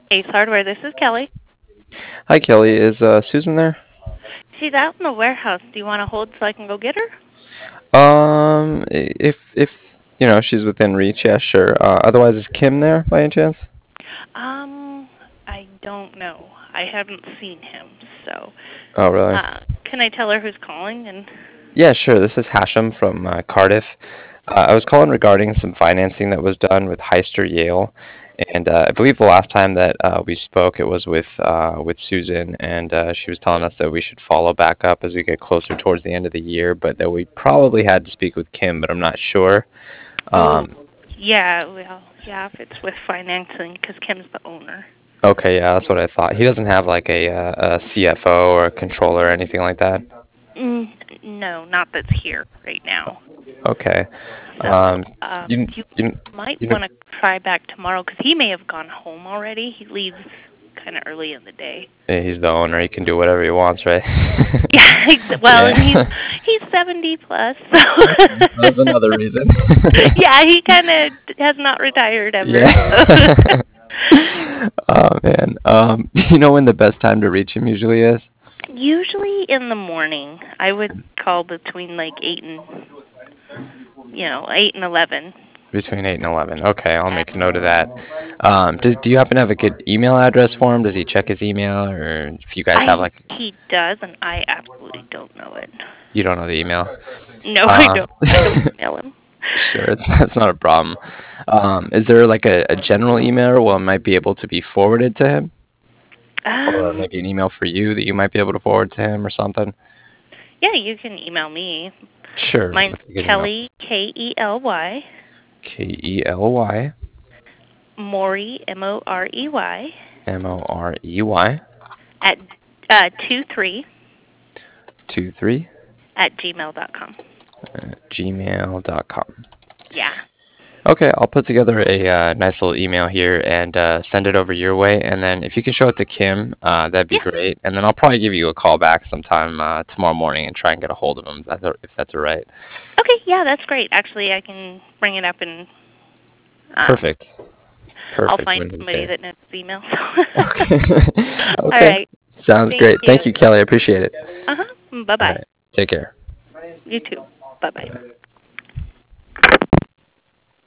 Ace Hardware, this is Kelly. Hi, Kelly. Is Susan there? She's out in the warehouse. Do you want to hold so I can go get her? If she's within reach, yeah, sure. Otherwise, is Kim there by any chance? Um, I don't know. I haven't seen him, so Oh, really? can I tell her who's calling? And Yeah, sure. This is Hashem from Cardiff. I was calling regarding some financing that was done with Heister Yale, and I believe the last time that we spoke, it was with Susan, and she was telling us that we should follow back up as we get closer towards the end of the year, but that we probably had to speak with Kim, but I'm not sure. oh, Um, yeah, well, yeah, if it's with financing, because Kim's the owner. Okay, yeah, that's what I thought. He doesn't have like a CFO or a controller or anything like that. Mm, no, not that's here right now. Okay. So, You you you might you know, want to try back tomorrow because he may have gone home already. He leaves kind of early in the day. yeah, he's the owner. He can do whatever he wants, right? Yeah, well, and Yeah. he's 70 plus, so Okay, that's another reason. yeah, he kind of has not retired ever. Yeah. So. Oh man. Do you know when the best time to reach him usually is? Usually in the morning, I would call between like 8 and 11. Between 8 and 11. Okay, I'll Yeah. make a note of that. Do you happen to have a good email address for him? Does he check his email, or if you guys have like, He does, and I absolutely don't know it. you don't know the email? No, I Uh, don't. I don't email him. Sure, that's not a problem. Is there like a general email where it might be able to be forwarded to him? Or Um, maybe an email for you that you might be able to forward to him or something? yeah, you can email me. Sure. Mine's What's a good email? Kelly Kely Kely Morey Morey Morey at 23 23 at gmail.com. gmail.com. Yeah. Okay, I'll put together a nice little email here and send it over your way. And then if you can show it to Kim, that'd be Yeah. great. And then I'll probably give you a call back sometime tomorrow morning and try and get a hold of him, if that's all right. Okay. Yeah, that's great. Actually, I can bring it up and um, Perfect. I'll Perfect find when he's somebody there. that knows email. Okay. All Okay. right. Sounds Thank great. you. Thank you, Kelly. I appreciate it. Uh huh. Bye All bye. right. Take care. You too. Bye bye.